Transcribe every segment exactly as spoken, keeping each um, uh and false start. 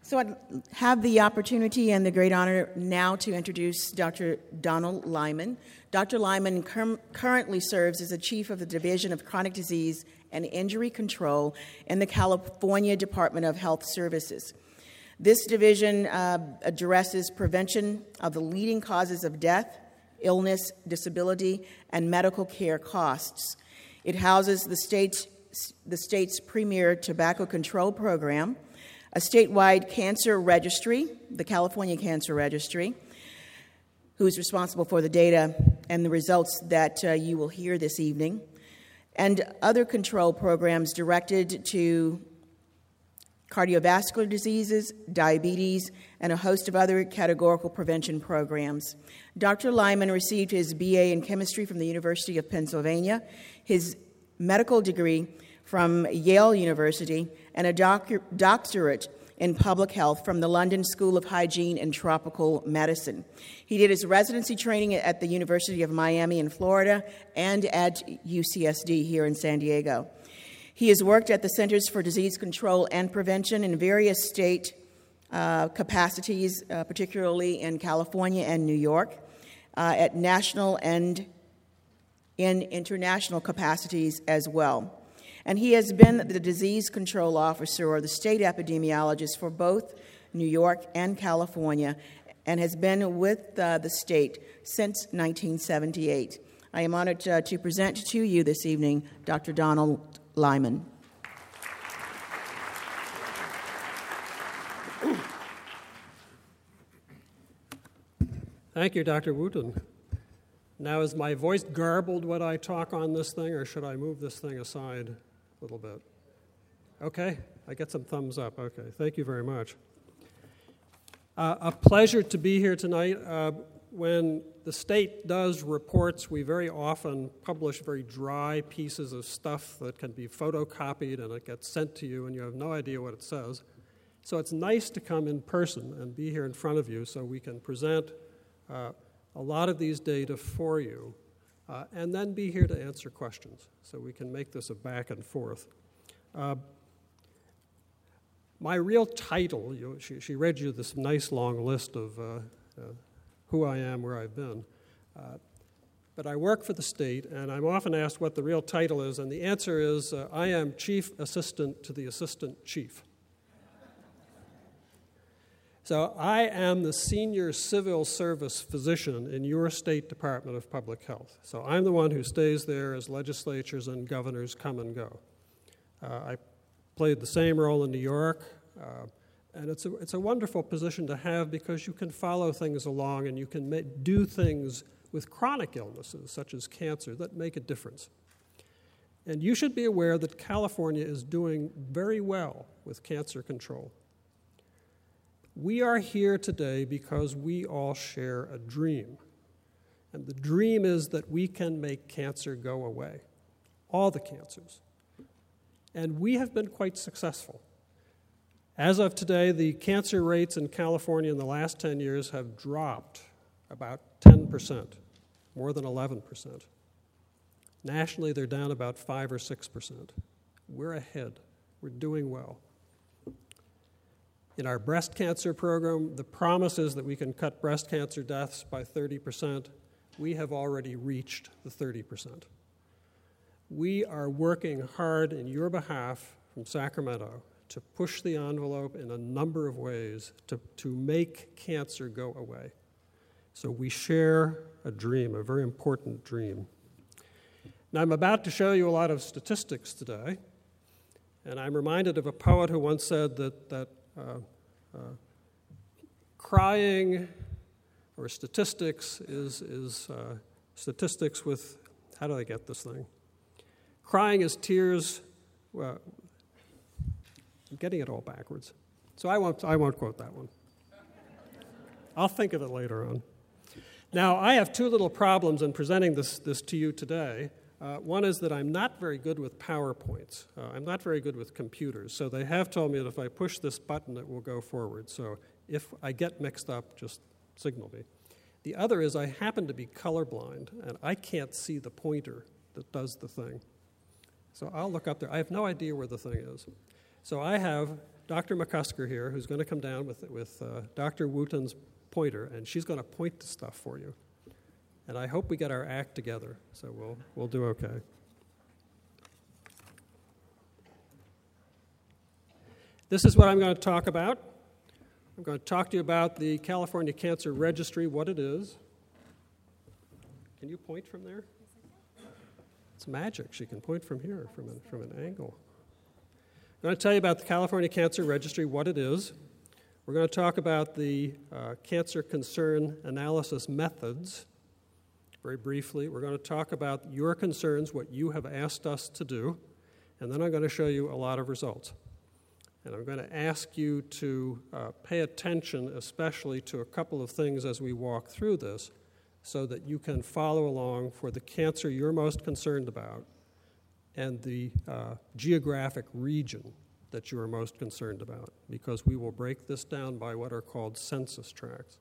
So I have the opportunity and the great honor now to introduce Doctor Donald Lyman. Doctor Lyman cur- currently serves as the Chief of the Division of Chronic Disease and Injury Control in the California Department of Health Services. This division uh, addresses prevention of the leading causes of death, illness, disability, and medical care costs. It houses the state's, the state's premier tobacco control program, a statewide cancer registry, the California Cancer Registry, who is responsible for the data and the results that uh, you will hear this evening, and other control programs directed to cardiovascular diseases, diabetes, and a host of other categorical prevention programs. Doctor Lyman received his B A in chemistry from the University of Pennsylvania, his medical degree from Yale University, and a doctor, doctorate in public health from the London School of Hygiene and Tropical Medicine. He did his residency training at the University of Miami in Florida and at U C S D here in San Diego. He has worked at the Centers for Disease Control and Prevention in various state uh, capacities, uh, particularly in California and New York, uh, at national and in international capacities as well. And he has been the disease control officer or the state epidemiologist for both New York and California, and has been with uh, the state since nineteen seventy-eight. I am honored uh, to present to you this evening Doctor Donald Lyman. Thank you, Doctor Wooten. Now, is my voice garbled when I talk on this thing, or should I move this thing aside a little bit? Okay, I get some thumbs up. Okay, thank you very much. Uh, a pleasure to be here tonight. Uh, when the state does reports, we very often publish very dry pieces of stuff that can be photocopied and it gets sent to you and you have no idea what it says. So it's nice to come in person and be here in front of you so we can present uh, a lot of these data for you, uh, and then be here to answer questions, so we can make this a back and forth. Uh, my real title, you, she, she read you this nice long list of uh, uh, who I am, where I've been, uh, but I work for the state, and I'm often asked what the real title is, and the answer is uh, I am Chief Assistant to the Assistant Chief. So I am the senior civil service physician in your state Department of Public Health. So I'm the one who stays there as legislatures and governors come and go. Uh, I played the same role in New York, uh, and it's a, it's a wonderful position to have because you can follow things along and you can ma- do things with chronic illnesses, such as cancer, that make a difference. And you should be aware that California is doing very well with cancer control. We are here today because we all share a dream. And the dream is that we can make cancer go away, all the cancers. And we have been quite successful. As of today, the cancer rates in California in the last ten years have dropped about ten percent, more than eleven percent. Nationally, they're down about five or six percent. We're ahead. We're doing well. In our breast cancer program, the promise is that we can cut breast cancer deaths by thirty percent. We have already reached the thirty percent. We are working hard in your behalf from Sacramento to push the envelope in a number of ways to, to make cancer go away. So we share a dream, a very important dream. Now, I'm about to show you a lot of statistics today, and I'm reminded of a poet who once said that that Uh, uh, crying or statistics is, is uh, statistics with, how do I get this thing? Crying is tears, well, I'm getting it all backwards. So I won't, I won't quote that one. I'll think of it later on. Now, I have two little problems in presenting this, this to you today. Uh, one is that I'm not very good with PowerPoints. Uh, I'm not very good with computers. So they have told me that if I push this button, it will go forward. So if I get mixed up, just signal me. The other is I happen to be colorblind, and I can't see the pointer that does the thing. So I'll look up there. I have no idea where the thing is. So I have Doctor McCusker here, who's going to come down with, with uh, Doctor Wooten's pointer, and she's going to point to stuff for you. And I hope we get our act together, so we'll, we'll do okay. This is what I'm going to talk about. I'm going to talk to you about the California Cancer Registry, what it is. Can you point from there? It's magic. She can point from here, from, a, from an angle. I'm going to tell you about the California Cancer Registry, what it is. We're going to talk about the uh, cancer concern analysis methods, very briefly. We're going to talk about your concerns, what you have asked us to do, and then I'm going to show you a lot of results. And I'm going to ask you to uh, pay attention, especially to a couple of things as we walk through this, so that you can follow along for the cancer you're most concerned about and the uh, geographic region that you are most concerned about, because we will break this down by what are called census tracts.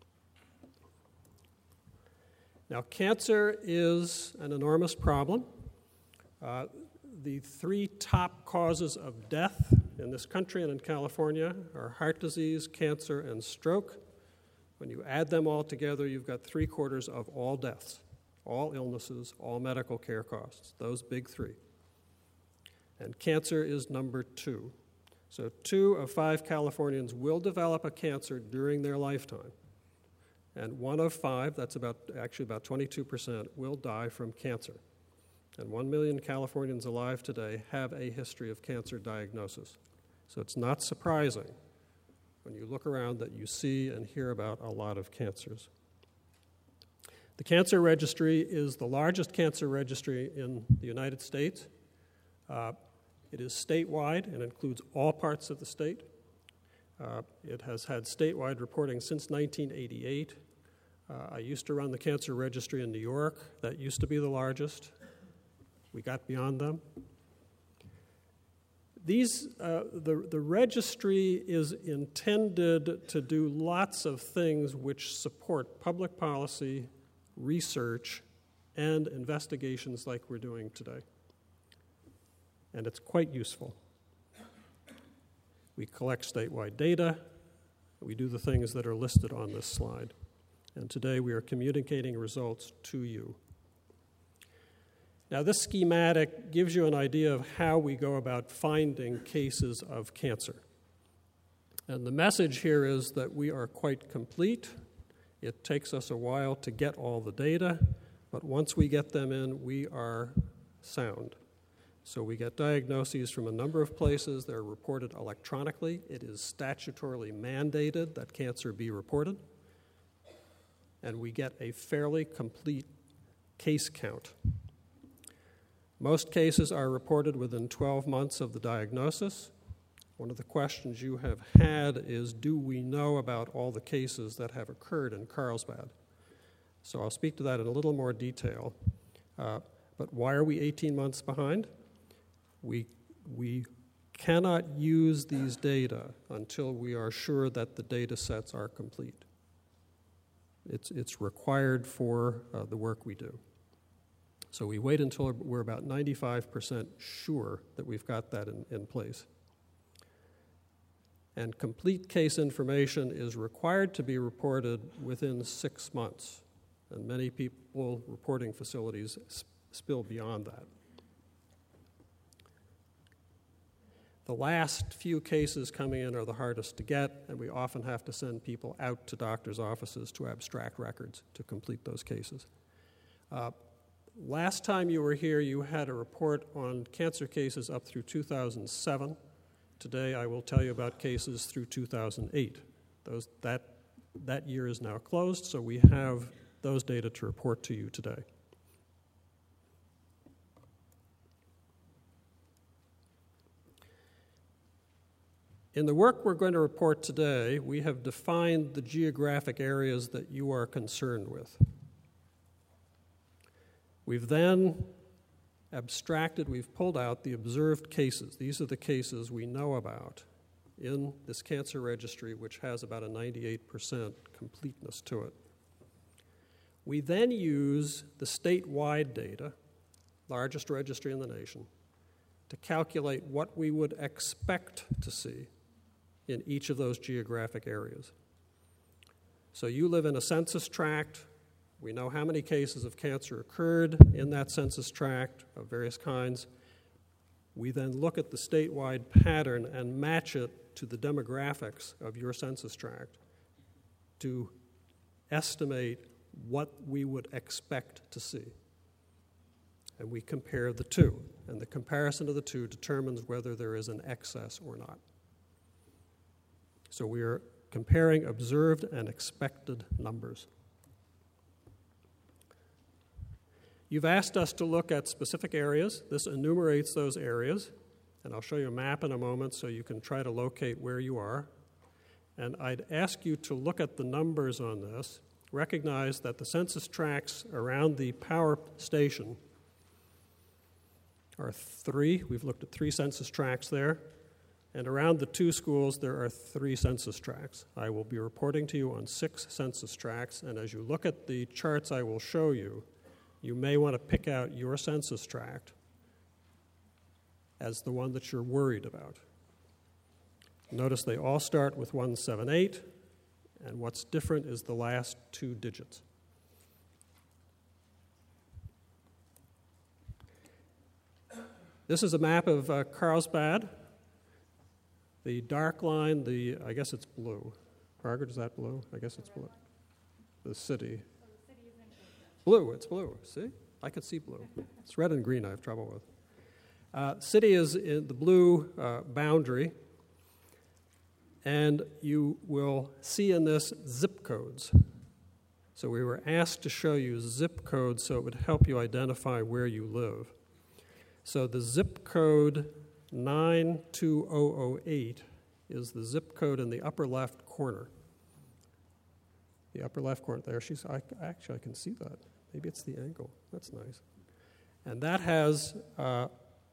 Now, cancer is an enormous problem. Uh, the three top causes of death in this country and in California are heart disease, cancer, and stroke. When you add them all together, you've got three quarters of all deaths, all illnesses, all medical care costs, those big three. And cancer is number two. So two of five Californians will develop a cancer during their lifetime. And one of five, that's about actually about twenty-two percent, will die from cancer. And one million Californians alive today have a history of cancer diagnosis. So it's not surprising when you look around that you see and hear about a lot of cancers. The Cancer Registry is the largest cancer registry in the United States. Uh, it is statewide and includes all parts of the state. Uh, it has had statewide reporting since nineteen eighty-eight. Uh, I used to run the Cancer Registry in New York. That used to be the largest. We got beyond them. These, uh, the, the registry is intended to do lots of things which support public policy, research, and investigations like we're doing today. And it's quite useful. We collect statewide data. We do the things that are listed on this slide. And today we are communicating results to you. Now, this schematic gives you an idea of how we go about finding cases of cancer. And the message here is that we are quite complete. It takes us a while to get all the data, but once we get them in, we are sound. So we get diagnoses from a number of places. They're reported electronically. It is statutorily mandated that cancer be reported. And we get a fairly complete case count. Most cases are reported within twelve months of the diagnosis. One of the questions you have had is, do we know about all the cases that have occurred in Carlsbad? So I'll speak to that in a little more detail. Uh, but why are we eighteen months behind? We, we cannot use these data until we are sure that the data sets are complete. It's, it's required for uh, the work we do. So we wait until we're about ninety-five percent sure that we've got that in, in place. And complete case information is required to be reported within six months. And many people reporting facilities sp- spill beyond that. The last few cases coming in are the hardest to get, and we often have to send people out to doctors' offices to abstract records to complete those cases. Uh, Last time you were here, you had a report on cancer cases up through two thousand seven. Today, I will tell you about cases through two thousand eight. Those, that, that year is now closed, so we have those data to report to you today. In the work we're going to report today, we have defined the geographic areas that you are concerned with. We've then abstracted, we've pulled out the observed cases. These are the cases we know about in this cancer registry, which has about a ninety-eight percent completeness to it. We then use the statewide data, largest registry in the nation, to calculate what we would expect to see in each of those geographic areas. So you live in a census tract. We know how many cases of cancer occurred in that census tract of various kinds. We then look at the statewide pattern and match it to the demographics of your census tract to estimate what we would expect to see. And we compare the two, and the comparison of the two determines whether there is an excess or not. So we are comparing observed and expected numbers. You've asked us to look at specific areas. This enumerates those areas, and I'll show you a map in a moment so you can try to locate where you are. And I'd ask you to look at the numbers on this. Recognize that the census tracts around the power station are three. We've looked at three census tracts there. And around the two schools, there are three census tracts. I will be reporting to you on six census tracts, and as you look at the charts I will show you, you may want to pick out your census tract as the one that you're worried about. Notice they all start with one seven eight, and what's different is the last two digits. This is a map of uh, Carlsbad. The dark line, the I guess it's blue. Margaret, is that blue? I guess it's blue. The city. Blue, it's blue. See? I could see blue. It's red and green I have trouble with. Uh, city is in the blue uh, boundary, and you will see in this zip codes. So we were asked to show you zip codes so it would help you identify where you live. So the zip code nine two zero zero eight is the zip code in the upper left corner. The upper left corner there. She's I, actually I can see that. Maybe it's the angle. That's nice. And that has uh,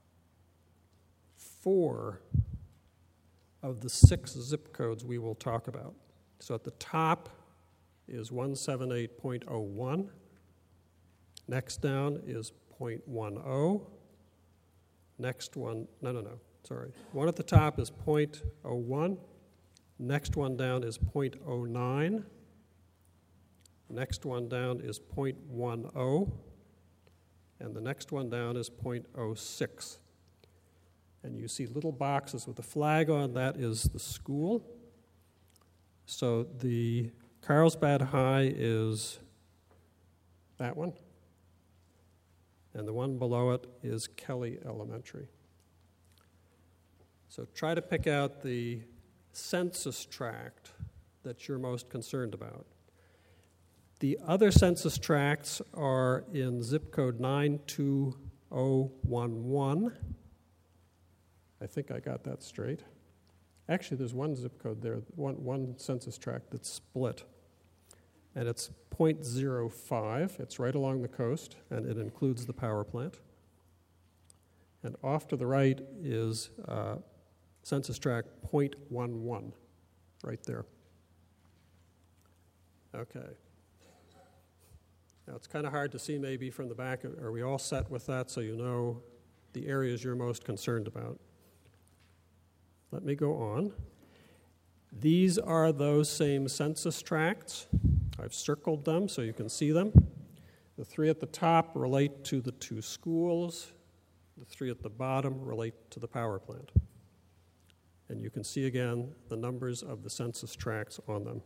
four of the six zip codes we will talk about. So at the top is one seventy-eight point zero one. Next down is zero point one zero. Next one, no, no, no, sorry. One at the top is zero point zero one. Next one down is zero point zero nine. Next one down is zero point one zero. And the next one down is zero point zero six. And you see little boxes with a flag on. That is the school. So the Carlsbad High is that one. And the one below it is Kelly Elementary. So try to pick out the census tract that you're most concerned about. The other census tracts are in zip code nine two zero one one. I think I got that straight. Actually, there's one zip code there, one, one census tract that's split. And it's zero point zero five. It's right along the coast, and it includes the power plant. And off to the right is uh, census tract zero point one one, right there. Okay. Now, it's kind of hard to see maybe from the back. Are we all set with that so you know the areas you're most concerned about? Let me go on. These are those same census tracts. I've circled them so you can see them. The three at the top relate to the two schools. The three at the bottom relate to the power plant. And you can see again the numbers of the census tracts on them.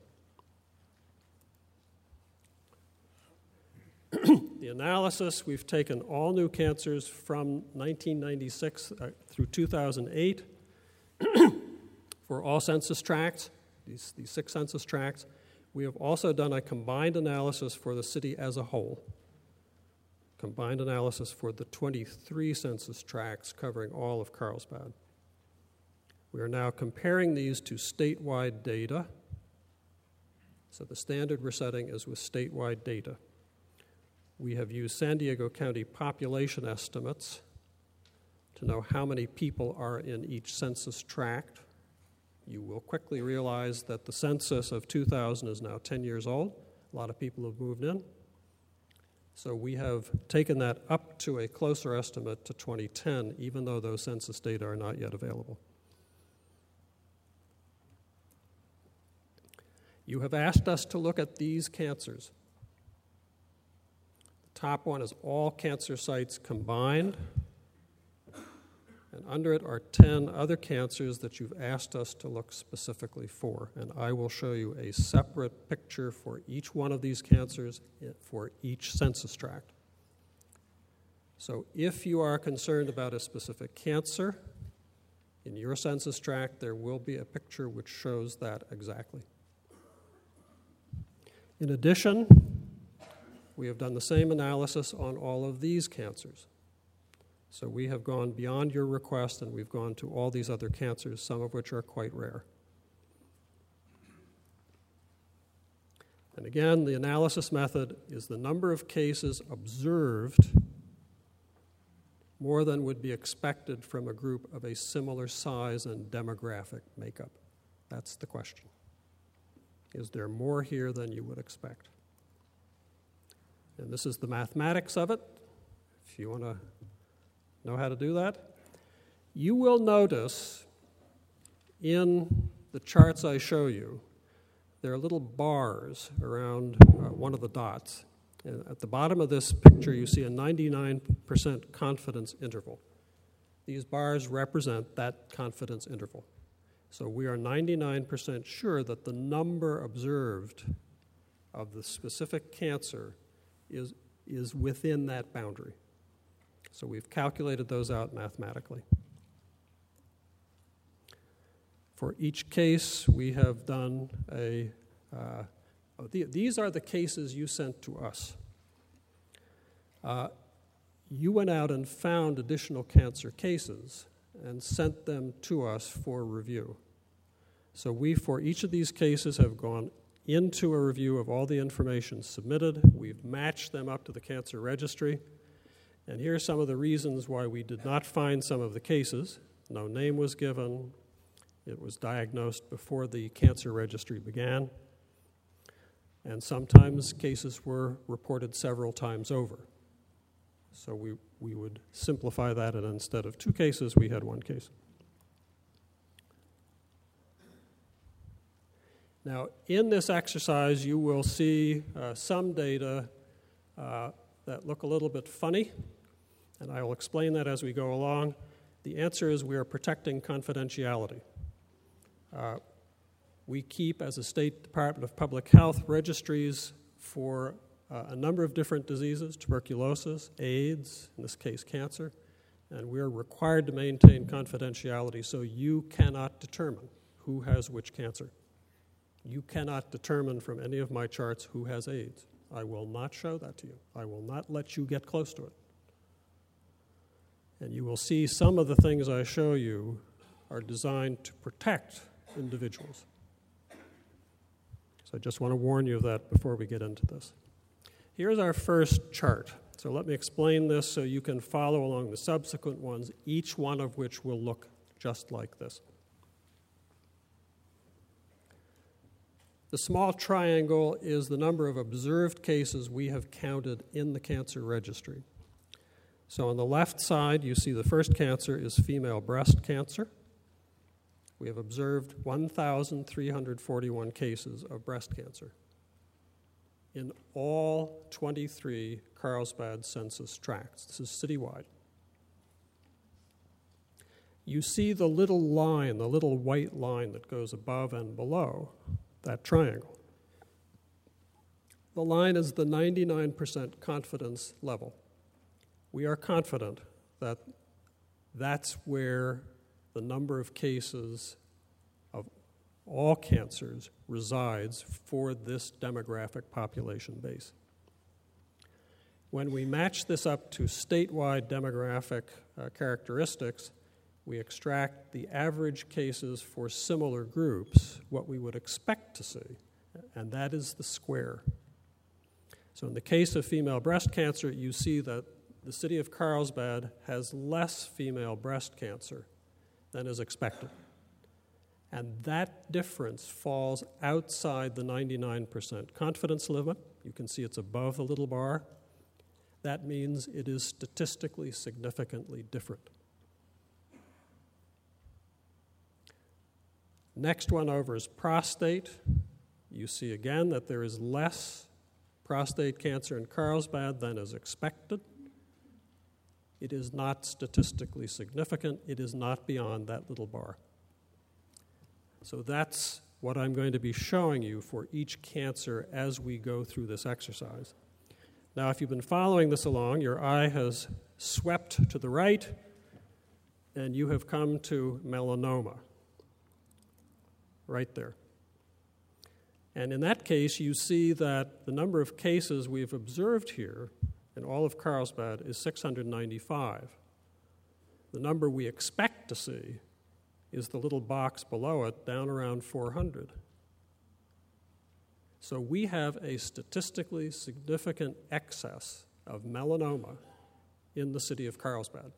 The analysis, we've taken all new cancers from nineteen ninety-six uh, through two thousand eight for all census tracts, these, these six census tracts. We have also done a combined analysis for the city as a whole, combined analysis for the twenty-three census tracts covering all of Carlsbad. We are now comparing these to statewide data. So the standard we're setting is with statewide data. We have used San Diego County population estimates to know how many people are in each census tract. You will quickly realize that the census of two thousand is now ten years old. A lot of people have moved in. So we have taken that up to a closer estimate to twenty ten, even though those census data are not yet available. You have asked us to look at these cancers. The top one is all cancer sites combined, and under it are ten other cancers that you've asked us to look specifically for, and I will show you a separate picture for each one of these cancers for each census tract. So if you are concerned about a specific cancer, in your census tract there will be a picture which shows that exactly. In addition, we have done the same analysis on all of these cancers. So we have gone beyond your request and we've gone to all these other cancers, some of which are quite rare. And again, the analysis method is the number of cases observed more than would be expected from a group of a similar size and demographic makeup. That's the question. Is there more here than you would expect? And this is the mathematics of it. If you want to know how to do that, you will notice in the charts I show you, there are little bars around uh, one of the dots. And at the bottom of this picture, you see a ninety-nine percent confidence interval. These bars represent that confidence interval. So we are ninety-nine percent sure that the number observed of the specific cancer is, is within that boundary. So we've calculated those out mathematically. For each case, we have done a, uh, oh, the, these are the cases you sent to us. Uh, you went out and found additional cancer cases and sent them to us for review. So we, for each of these cases, have gone into a review of all the information submitted. We've matched them up to the cancer registry. And here are some of the reasons why we did not find some of the cases. No name was given. It was diagnosed before the cancer registry began. And sometimes cases were reported several times over. So we, we would simplify that, and instead of two cases, we had one case. Now, in this exercise, you will see uh, some data uh, that look a little bit funny, and I will explain that as we go along. The answer is we are protecting confidentiality. Uh, we keep, as a State Department of Public Health, registries for uh, a number of different diseases, tuberculosis, AIDS, in this case cancer, and we're required to maintain confidentiality so you cannot determine who has which cancer. You cannot determine from any of my charts who has AIDS. I will not show that to you. I will not let you get close to it. And you will see some of the things I show you are designed to protect individuals. So I just want to warn you of that before we get into this. Here's our first chart. So let me explain this so you can follow along the subsequent ones, each one of which will look just like this. The small triangle is the number of observed cases we have counted in the cancer registry. So on the left side, you see the first cancer is female breast cancer. We have observed one thousand three hundred forty-one cases of breast cancer in all twenty-three Carlsbad census tracts. This is citywide. You see the little line, the little white line that goes above and below that triangle. The line is the ninety-nine percent confidence level. We are confident that that's where the number of cases of all cancers resides for this demographic population base. When we match this up to statewide demographic uh, characteristics, we extract the average cases for similar groups, what we would expect to see, and that is the square. So in the case of female breast cancer, you see that the city of Carlsbad has less female breast cancer than is expected. And that difference falls outside the ninety-nine percent confidence limit. You can see it's above the little bar. That means it is statistically significantly different. Next one over is prostate. You see again that there is less prostate cancer in Carlsbad than is expected. It is not statistically significant. It is not beyond that little bar. So that's what I'm going to be showing you for each cancer as we go through this exercise. Now, if you've been following this along, your eye has swept to the right, and you have come to melanoma, right there. And in that case, you see that the number of cases we've observed here in all of Carlsbad is six hundred ninety-five. The number we expect to see is the little box below it, down around four hundred. So we have a statistically significant excess of melanoma in the city of Carlsbad.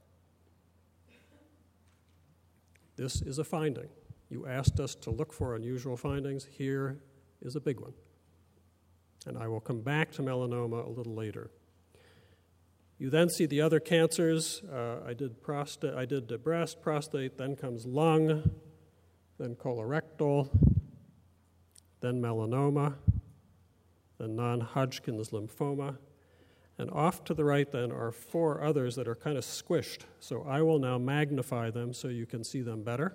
This is a finding. You asked us to look for unusual findings. Here is a big one. And I will come back to melanoma a little later. You then see the other cancers. Uh, I did prostate, I did the breast, prostate, then comes lung, then colorectal, then melanoma, then non-Hodgkin's lymphoma. And off to the right then are four others that are kind of squished. So I will now magnify them so you can see them better.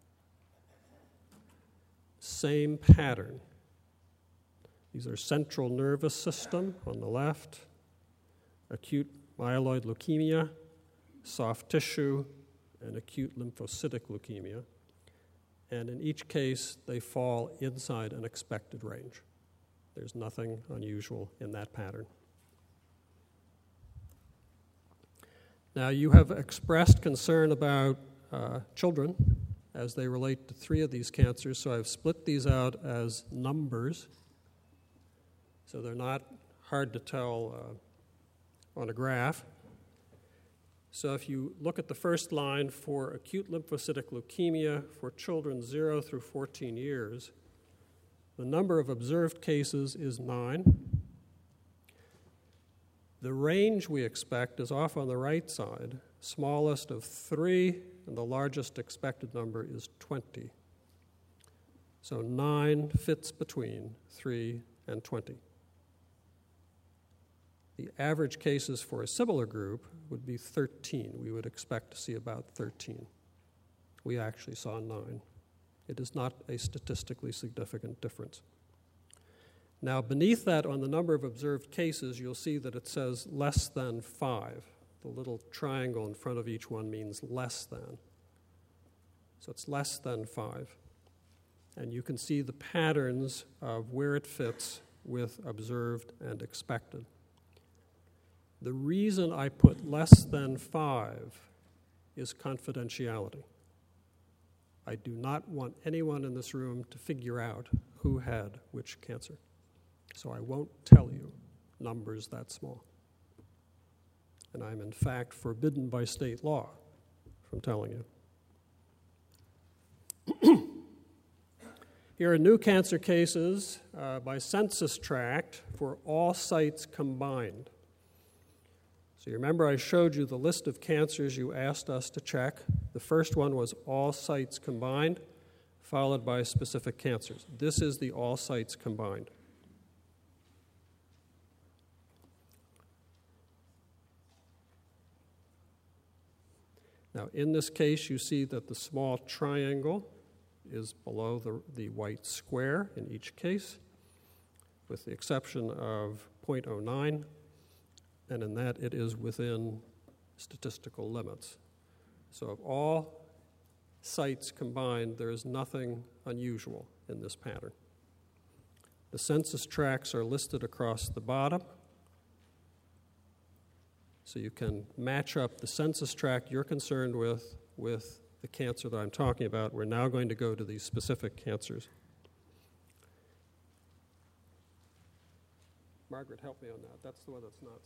Same pattern. These are central nervous system on the left, acute myeloid leukemia, soft tissue, and acute lymphocytic leukemia. And in each case, they fall inside an expected range. There's nothing unusual in that pattern. Now, you have expressed concern about uh, children as they relate to three of these cancers, so I've split these out as numbers, so they're not hard to tell uh, on a graph. So if you look at the first line for acute lymphocytic leukemia for children zero through fourteen years, the number of observed cases is nine. The range we expect is off on the right side, smallest of three, and the largest expected number is twenty. So nine fits between three and twenty. The average cases for a similar group would be thirteen. We would expect to see about thirteen. We actually saw nine. It is not a statistically significant difference. Now, beneath that, on the number of observed cases, you'll see that it says less than five. The little triangle in front of each one means less than. So it's less than five. And you can see the patterns of where it fits with observed and expected. The reason I put less than five is confidentiality. I do not want anyone in this room to figure out who had which cancer. So I won't tell you numbers that small. And I'm in fact forbidden by state law from telling you. Here are new cancer cases uh, by census tract for all sites combined. So you remember I showed you the list of cancers you asked us to check. The first one was all sites combined, followed by specific cancers. This is the all sites combined. Now, in this case, you see that the small triangle is below the, the white square in each case, with the exception of zero point zero nine, and in that it is within statistical limits. So of all sites combined, there is nothing unusual in this pattern. The census tracts are listed across the bottom. So you can match up the census tract you're concerned with with the cancer that I'm talking about. We're now going to go to these specific cancers. Margaret, help me on that. That's the one that's not.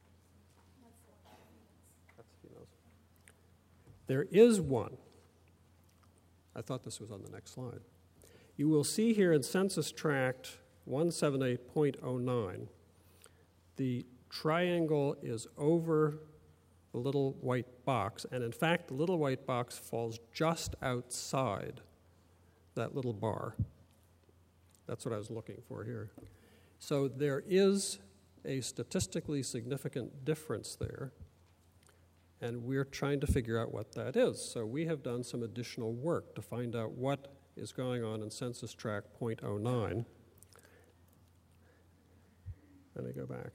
That's females. There is one. I thought this was on the next slide. You will see here in census tract one seventy-eight point zero nine, the triangle is over the little white box, and in fact, the little white box falls just outside that little bar. That's what I was looking for here. So there is a statistically significant difference there, and we're trying to figure out what that is. So we have done some additional work to find out what is going on in census tract zero point zero nine. Let me go back.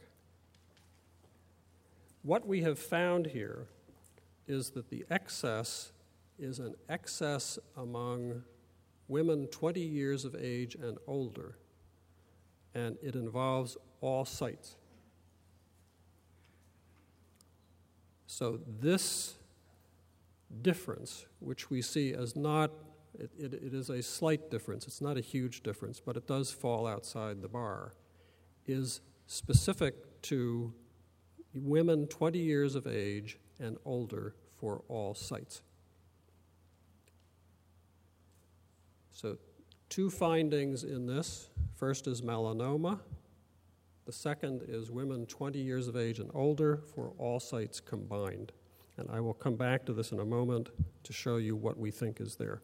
What we have found here is that the excess is an excess among women twenty years of age and older, and it involves all sites. So this difference, which we see as not, it, it, it is a slight difference, it's not a huge difference, but it does fall outside the bar, is specific to women twenty years of age and older for all sites. So two findings in this. First is melanoma. The second is women twenty years of age and older for all sites combined. And I will come back to this in a moment to show you what we think is there.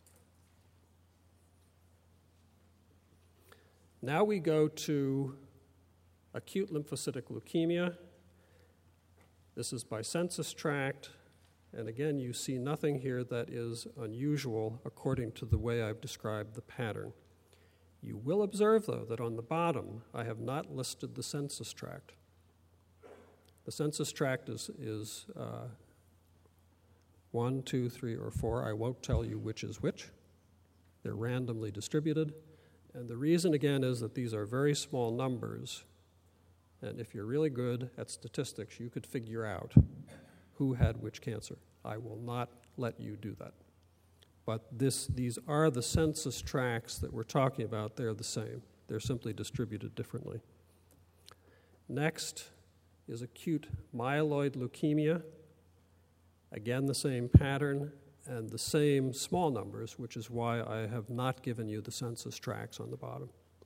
Now we go to acute lymphocytic leukemia. This is by census tract. And again, you see nothing here that is unusual according to the way I've described the pattern. You will observe, though, that on the bottom, I have not listed the census tract. The census tract is, is uh, one, two, three, or four. I won't tell you which is which. They're randomly distributed. And the reason, again, is that these are very small numbers. And if you're really good at statistics, you could figure out who had which cancer. I will not let you do that. But this, these are the census tracts that we're talking about. They're the same. They're simply distributed differently. Next is acute myeloid leukemia. Again, the same pattern and the same small numbers, which is why I have not given you the census tracts on the bottom.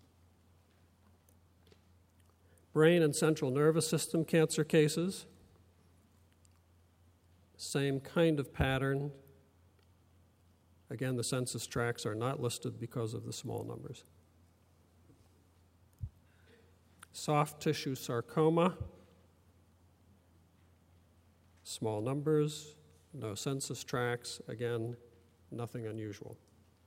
Brain and central nervous system cancer cases. Same kind of pattern. Again, the census tracts are not listed because of the small numbers. Soft tissue sarcoma. Small numbers, no census tracts. Again, nothing unusual.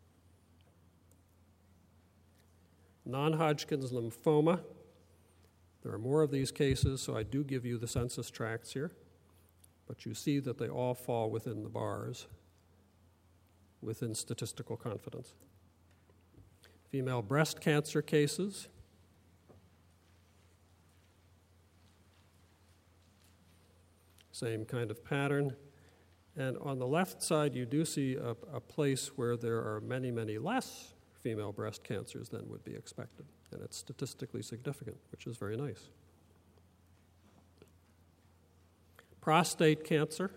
Non-Hodgkin's lymphoma. There are more of these cases, so I do give you the census tracts here. But you see that they all fall within the bars, within statistical confidence. Female breast cancer cases. Same kind of pattern. And on the left side, you do see a, a place where there are many, many less female breast cancers than would be expected. And it's statistically significant, which is very nice. Prostate cancer.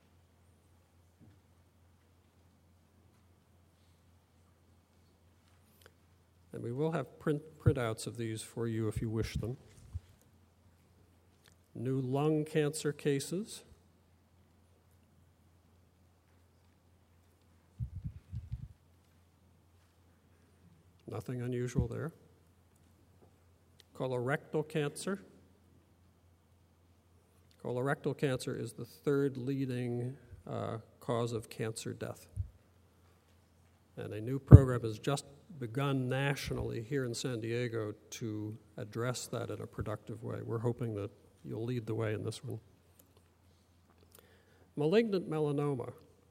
And we will have print printouts of these for you if you wish them. New lung cancer cases. Nothing unusual there. Colorectal cancer. Colorectal cancer is the third leading uh, cause of cancer death. And a new program has just begun nationally here in San Diego to address that in a productive way. We're hoping that you'll lead the way in this one. Malignant melanoma.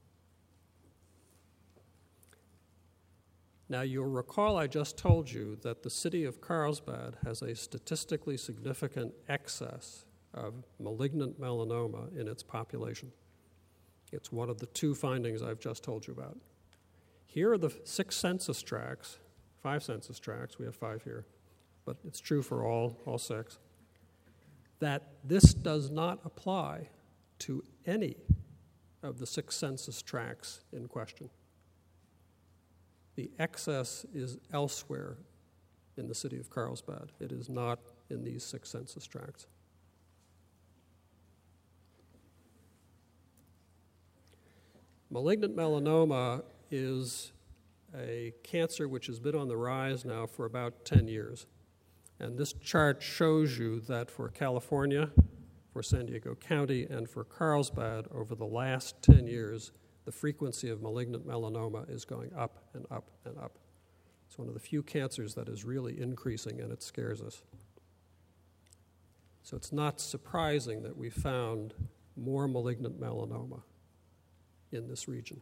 Now, you'll recall I just told you that the city of Carlsbad has a statistically significant excess of malignant melanoma in its population. It's one of the two findings I've just told you about. Here are the six census tracts, five census tracts, we have five here, but it's true for all, all six, that this does not apply to any of the six census tracts in question. The excess is elsewhere in the city of Carlsbad. It is not in these six census tracts. Malignant melanoma is a cancer which has been on the rise now for about ten years. And this chart shows you that for California, for San Diego County, and for Carlsbad, over the last ten years, the frequency of malignant melanoma is going up and up and up. It's one of the few cancers that is really increasing, and it scares us. So it's not surprising that we found more malignant melanoma in this region.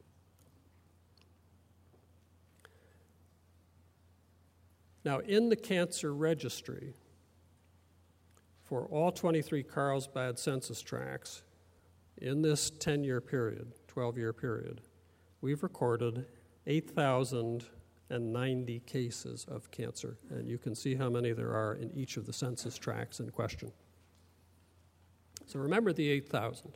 Now, in the cancer registry, for all twenty-three Carlsbad census tracts, in this ten-year period, twelve-year period, we've recorded eight thousand ninety cases of cancer, and you can see how many there are in each of the census tracts in question. So remember the eight thousand.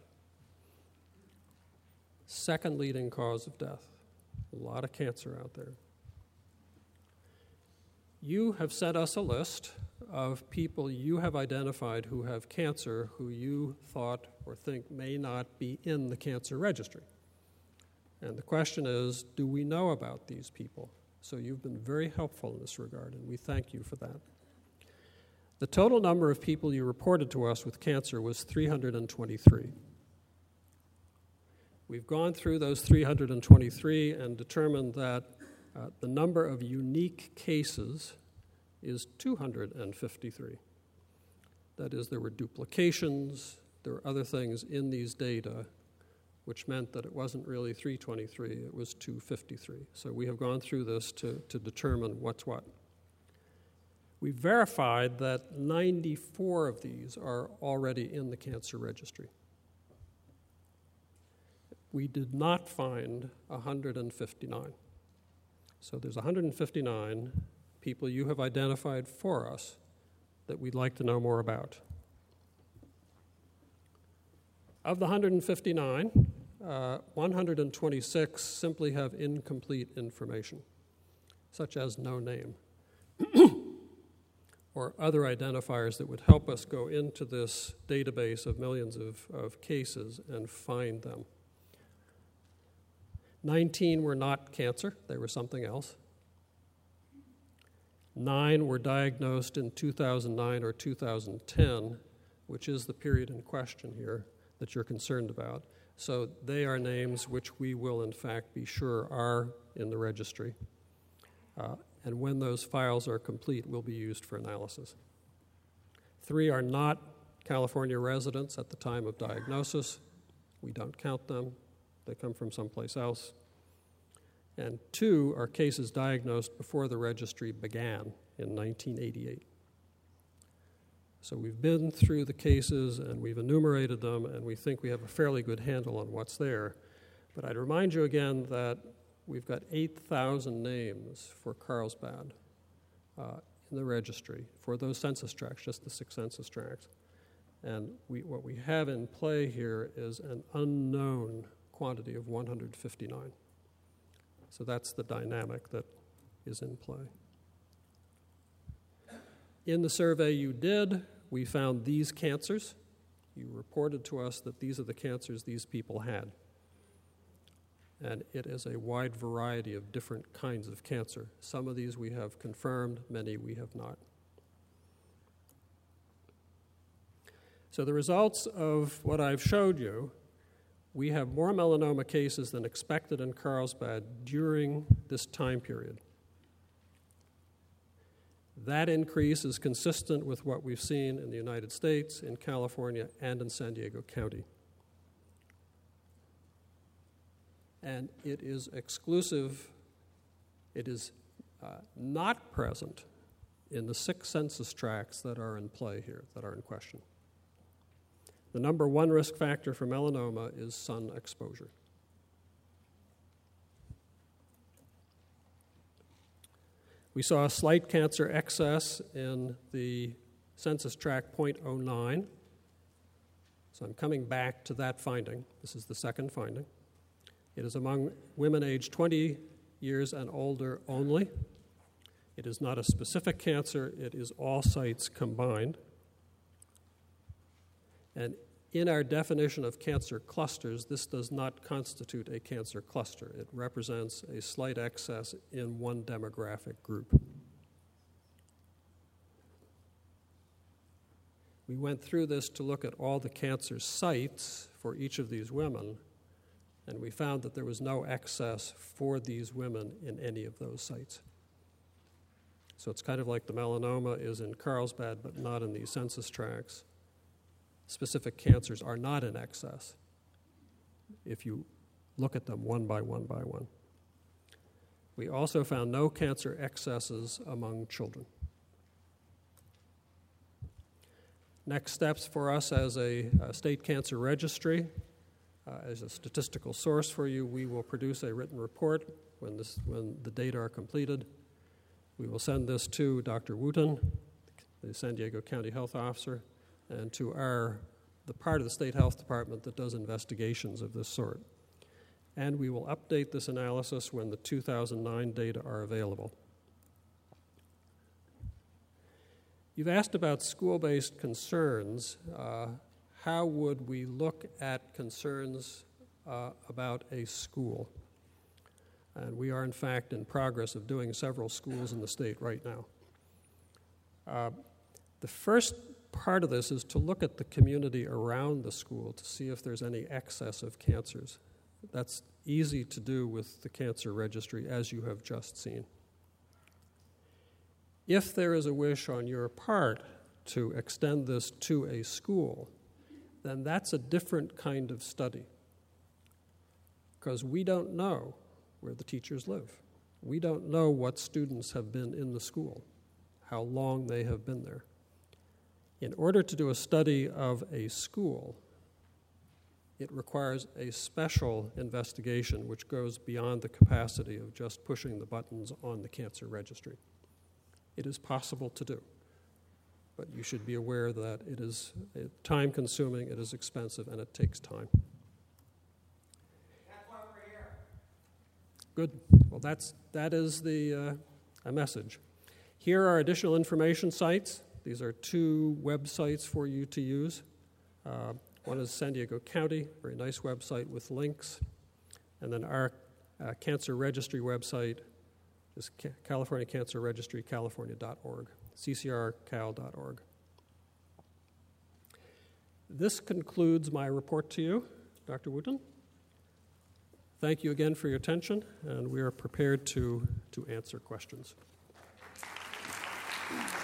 Second leading cause of death. A lot of cancer out there. You have sent us a list of people you have identified who have cancer who you thought or think may not be in the cancer registry. And the question is, do we know about these people? So you've been very helpful in this regard, and we thank you for that. The total number of people you reported to us with cancer was three hundred twenty-three. We've gone through those three hundred twenty-three and determined that uh, the number of unique cases is two hundred fifty-three. That is, there were duplications, there were other things in these data, which meant that it wasn't really three twenty-three, it was two fifty-three. So we have gone through this to, to determine what's what. We verified that ninety-four of these are already in the cancer registry. We did not find one hundred fifty-nine. So there's one hundred fifty-nine people you have identified for us that we'd like to know more about. Of the one hundred fifty-nine, uh, one hundred twenty-six simply have incomplete information, such as no name, or other identifiers that would help us go into this database of millions of, of cases and find them. nineteen were not cancer, they were something else. Nine were diagnosed in two thousand nine or two thousand ten, which is the period in question here that you're concerned about. So they are names which we will, in fact, be sure are in the registry. Uh, and when those files are complete, will be used for analysis. Three are not California residents at the time of diagnosis. We don't count them. They come from someplace else. And two are cases diagnosed before the registry began in nineteen eighty-eight. So we've been through the cases and we've enumerated them, and we think we have a fairly good handle on what's there. But I'd remind you again that we've got eight thousand names for Carlsbad uh, in the registry for those census tracts, just the six census tracts. And we, what we have in play here is an unknown quantity of one hundred fifty-nine. So that's the dynamic that is in play. In the survey you did, we found these cancers. You reported to us that these are the cancers these people had. And it is a wide variety of different kinds of cancer. Some of these we have confirmed, many we have not. So the results of what I've showed you, we have more melanoma cases than expected in Carlsbad during this time period. That increase is consistent with what we've seen in the United States, in California, and in San Diego County. And it is exclusive, it is uh, not present in the six census tracts that are in play here, that are in question. The number one risk factor for melanoma is sun exposure. We saw a slight cancer excess in the census tract zero point zero nine. So I'm coming back to that finding. This is the second finding. It is among women aged twenty years and older only. It is not a specific cancer. It is all sites combined. And In our definition of cancer clusters, this does not constitute a cancer cluster. It represents a slight excess in one demographic group. We went through this to look at all the cancer sites for each of these women, and we found that there was no excess for these women in any of those sites. So it's kind of like the melanoma is in Carlsbad, but not in these census tracts. Specific cancers are not in excess if you look at them one by one by one. We also found no cancer excesses among children. Next steps for us as a, a state cancer registry, uh, as a statistical source for you, we will produce a written report when, this, when the data are completed. We will send this to Doctor Wooten, the San Diego County Health Officer, and to our the part of the State Health Department that does investigations of this sort. And we will update this analysis when the two thousand nine data are available. You've asked about school-based concerns. Uh, how would we look at concerns uh, about a school? And we are, in fact, in progress of doing several schools in the state right now. Uh, the first part of this is to look at the community around the school to see if there's any excess of cancers. That's easy to do with the cancer registry, as you have just seen. If there is a wish on your part to extend this to a school, then that's a different kind of study, because we don't know where the teachers live. We don't know what students have been in the school, how long they have been there. In order to do a study of a school, it requires a special investigation which goes beyond the capacity of just pushing the buttons on the cancer registry. It is possible to do, but you should be aware that it is time-consuming, it is expensive, and it takes time. That's why we're here. Good. Well, that's, that is the uh, a message. Here are additional information sites. These are two websites for you to use. Uh, one is San Diego County, very nice website with links. And then our uh, cancer registry website is Ca- California Cancer Registry, california dot org, c c r cal dot org. This concludes my report to you, Doctor Wooten. Thank you again for your attention, and we are prepared to, to answer questions.